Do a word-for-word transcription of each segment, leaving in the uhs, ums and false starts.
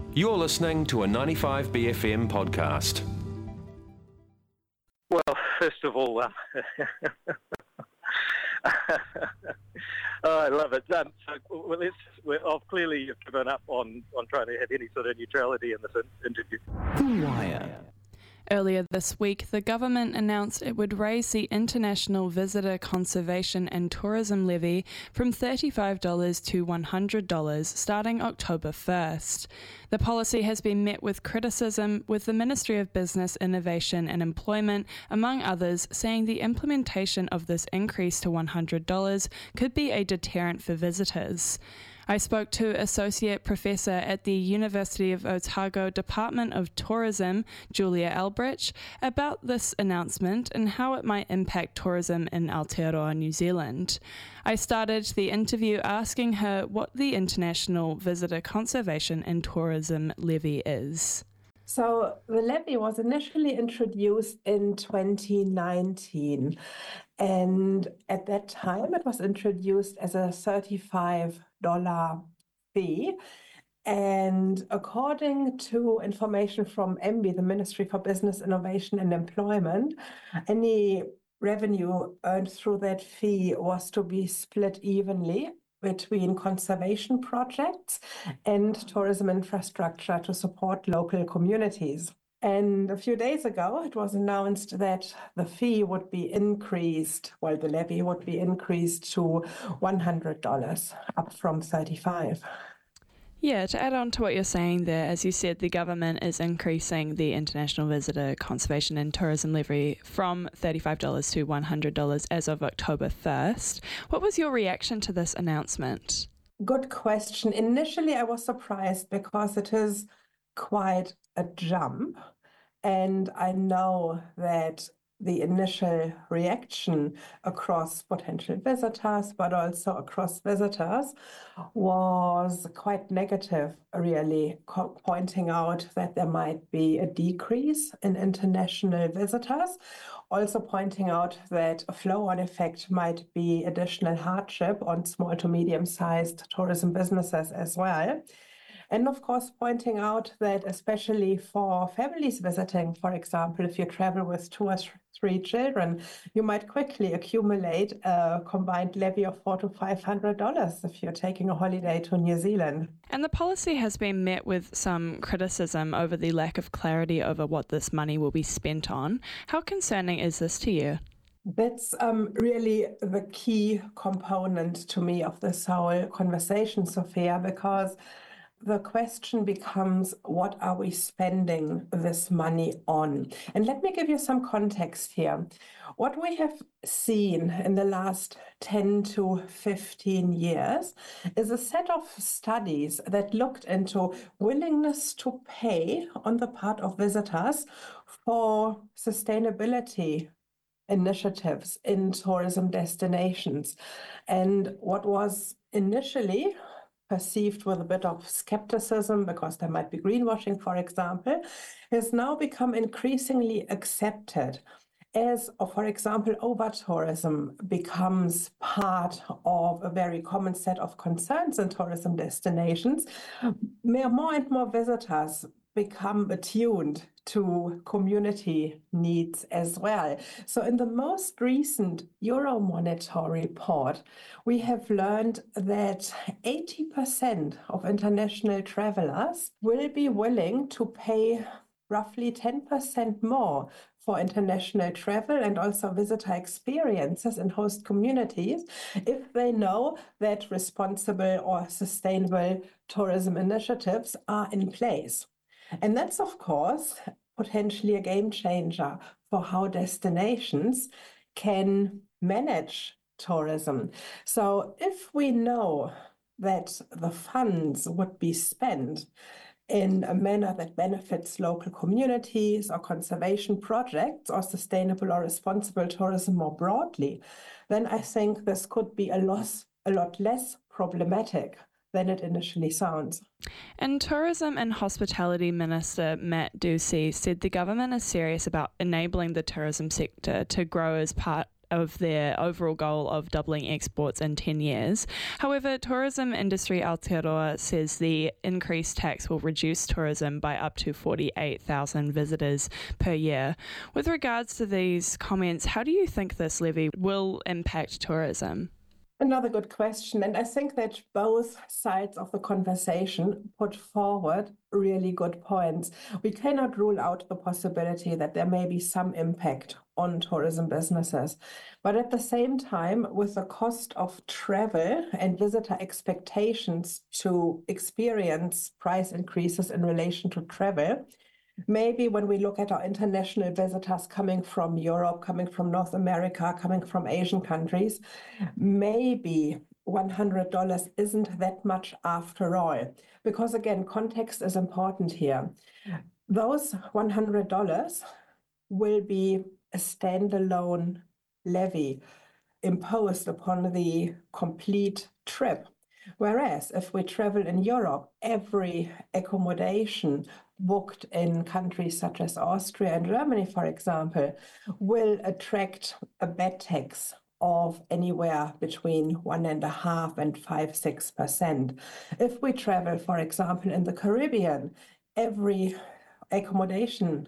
You're listening to a ninety-five B F M podcast. Well, first of all, uh, oh, I love it. Um, so, well, let's, well, I've clearly given up on, on trying to have any sort of neutrality in this in- interview. The Wire. Earlier this week, the government announced it would raise the International Visitor Conservation and Tourism Levy from thirty-five dollars to one hundred dollars starting October first. The policy has been met with criticism, with the Ministry of Business, Innovation and Employment, among others, saying the implementation of this increase to one hundred dollars could be a deterrent for visitors. I spoke to Associate Professor at the University of Otago Department of Tourism, Julia Elbridge, about this announcement and how it might impact tourism in Aotearoa, New Zealand. I started the interview asking her what the International Visitor Conservation and Tourism Levy is. So the levy was initially introduced in twenty nineteen, and at that time it was introduced as a thirty-five dollars fee. And according to information from M B, the Ministry for Business, Innovation and Employment, any revenue earned through that fee was to be split evenly between conservation projects and tourism infrastructure to support local communities. And a few days ago, it was announced that the fee would be increased, well, the levy would be increased to one hundred dollars, up from thirty-five dollars. Yeah, to add on to what you're saying there, as you said, the government is increasing the International Visitor Conservation and Tourism Levy from thirty-five dollars to one hundred dollars as of October first. What was your reaction to this announcement? Good question. Initially, I was surprised because it is quite a jump. And I know that the initial reaction across potential visitors, but also across visitors, was quite negative, really, co- pointing out that there might be a decrease in international visitors, also pointing out that a flow-on effect might be additional hardship on small to medium-sized tourism businesses as well. And of course, pointing out that especially for families visiting, for example, if you travel with two or th- three children, you might quickly accumulate a combined levy of four to five hundred dollars if you're taking a holiday to New Zealand. And the policy has been met with some criticism over the lack of clarity over what this money will be spent on. How concerning is this to you? That's um, really the key component to me of this whole conversation, Sophia, because the question becomes, what are we spending this money on? And let me give you some context here. What we have seen in the last ten to fifteen years is a set of studies that looked into willingness to pay on the part of visitors for sustainability initiatives in tourism destinations. And what was initially perceived with a bit of skepticism because there might be greenwashing, for example, has now become increasingly accepted as, for example, over-tourism becomes part of a very common set of concerns in tourism destinations. More and more visitors become attuned to community needs as well. So in the most recent Euromonitor report, we have learned that eighty percent of international travelers will be willing to pay roughly ten percent more for international travel and also visitor experiences in host communities if they know that responsible or sustainable tourism initiatives are in place. And that's, of course, potentially a game changer for how destinations can manage tourism. So if we know that the funds would be spent in a manner that benefits local communities or conservation projects or sustainable or responsible tourism more broadly, then I think this could be a, loss, a lot less problematic than it initially sounds. And Tourism and Hospitality Minister Matt Ducey said the government is serious about enabling the tourism sector to grow as part of their overall goal of doubling exports in ten years. However, tourism industry Aotearoa says the increased tax will reduce tourism by up to forty-eight thousand visitors per year. With regards to these comments, how do you think this levy will impact tourism? Another good question. And I think that both sides of the conversation put forward really good points. We cannot rule out the possibility that there may be some impact on tourism businesses. But at the same time, with the cost of travel and visitor expectations to experience price increases in relation to travel, maybe when we look at our international visitors coming from Europe, coming from North America, coming from Asian countries, maybe one hundred dollars isn't that much after all. Because again, context is important here. Those one hundred dollars will be a standalone levy imposed upon the complete trip. Whereas if we travel in Europe, every accommodation booked in countries such as Austria and Germany, for example, will attract a bed tax of anywhere between one and a half and five, six percent. If we travel, for example, in the Caribbean, every accommodation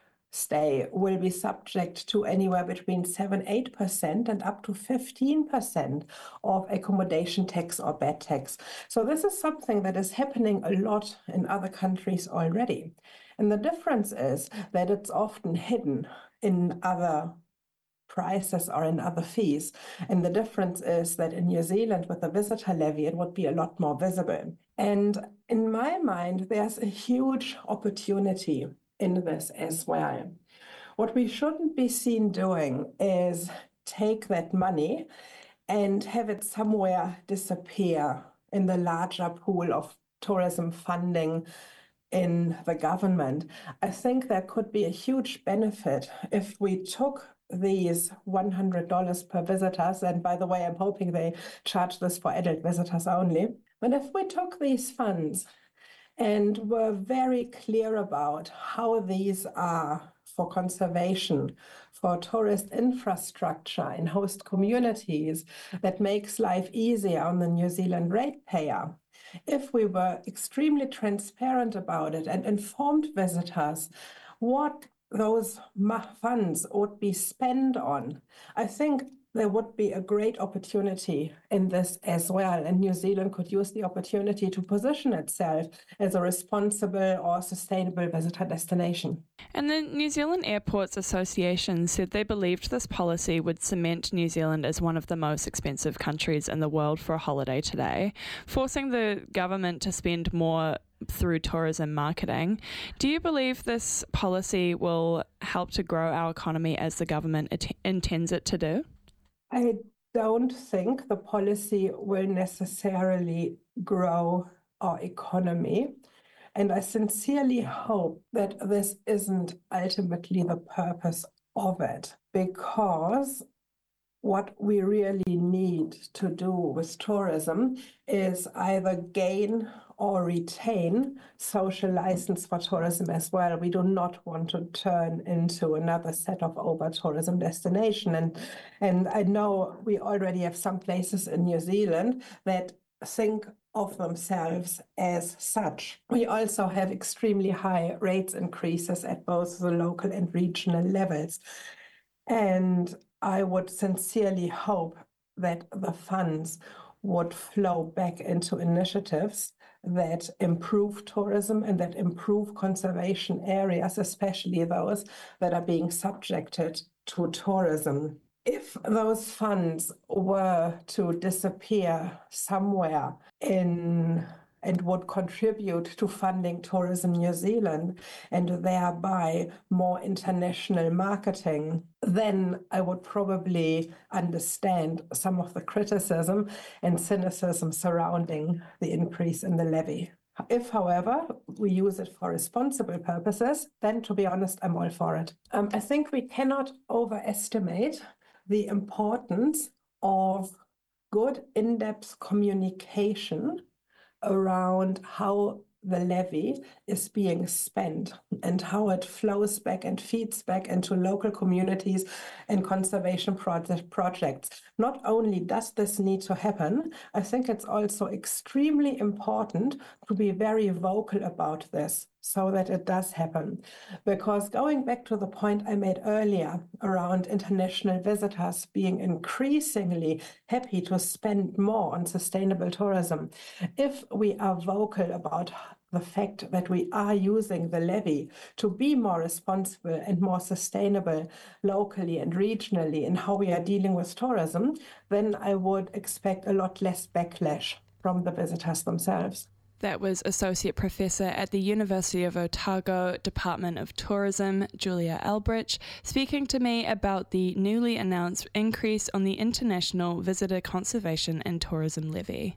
stay will be subject to anywhere between seven, eight percent and up to fifteen percent of accommodation tax or bed tax. So this is something that is happening a lot in other countries already. And the difference is that it's often hidden in other prices or in other fees. And the difference is that in New Zealand with the visitor levy, it would be a lot more visible. And in my mind, there's a huge opportunity in this as well. What we shouldn't be seen doing is take that money and have it somewhere disappear in the larger pool of tourism funding in the government. I think there could be a huge benefit if we took these one hundred dollars per visitors, and by the way, I'm hoping they charge this for adult visitors only. But if we took these funds and were very clear about how these are for conservation, for tourist infrastructure in host communities that makes life easier on the New Zealand ratepayer, if we were extremely transparent about it and informed visitors what those funds would be spent on, I think there would be a great opportunity in this as well. And New Zealand could use the opportunity to position itself as a responsible or sustainable visitor destination. And the New Zealand Airports Association said they believed this policy would cement New Zealand as one of the most expensive countries in the world for a holiday today, forcing the government to spend more through tourism marketing. Do you believe this policy will help to grow our economy as the government it- intends it to do? I don't think the policy will necessarily grow our economy. And I sincerely hope that this isn't ultimately the purpose of it, because what we really need to do with tourism is either gain or retain social license for tourism as well. We do not want to turn into another set of over-tourism destination. And, and I know we already have some places in New Zealand that think of themselves as such. We also have extremely high rates increases at both the local and regional levels. And I would sincerely hope that the funds would flow back into initiatives that improve tourism and that improve conservation areas, especially those that are being subjected to tourism. If those funds were to disappear somewhere in and would contribute to funding Tourism New Zealand and thereby more international marketing, then I would probably understand some of the criticism and cynicism surrounding the increase in the levy. If, however, we use it for responsible purposes, then to be honest, I'm all for it. Um, I think we cannot overestimate the importance of good in-depth communication around how the levy is being spent and how it flows back and feeds back into local communities and conservation project projects. Not only does this need to happen, I think it's also extremely important to be very vocal about this so that it does happen. Because going back to the point I made earlier around international visitors being increasingly happy to spend more on sustainable tourism, if we are vocal about the fact that we are using the levy to be more responsible and more sustainable locally and regionally in how we are dealing with tourism, then I would expect a lot less backlash from the visitors themselves. That was Associate Professor at the University of Otago, Department of Tourism, Julia Elbridge, speaking to me about the newly announced increase on the International Visitor Conservation and Tourism Levy.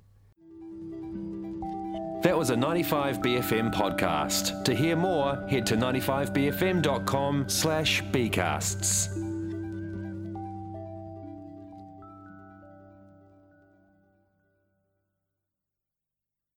That was a ninety-five B F M podcast. To hear more, head to ninety-five b f m dot com slash bcasts.